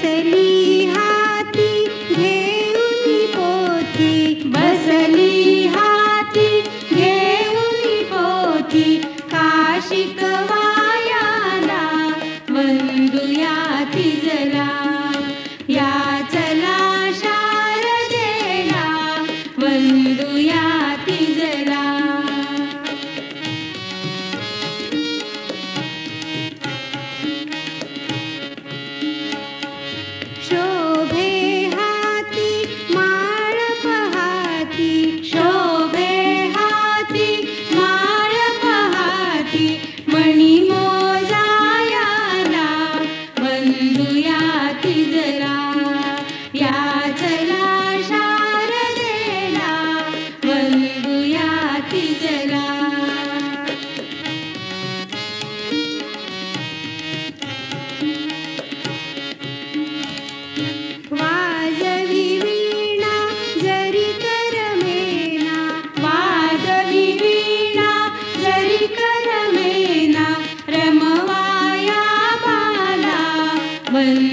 बसली हाती घेऊनी पोथी, बसली हाती घेऊनी पोथी, काशिक वायाला वंदुया तिजला. या चला शारदेला वंदुया तिजला. शोभे हाती माळ पहाती, शोभे हाती माळ पहाती, मणी मोजायाला वंदुया तिजला. या चला शारदेला वंदुया तिजला. वाजवी वीणा जरी करमेना, वाजवी वीणा जरी करमेना, रमवाया बाला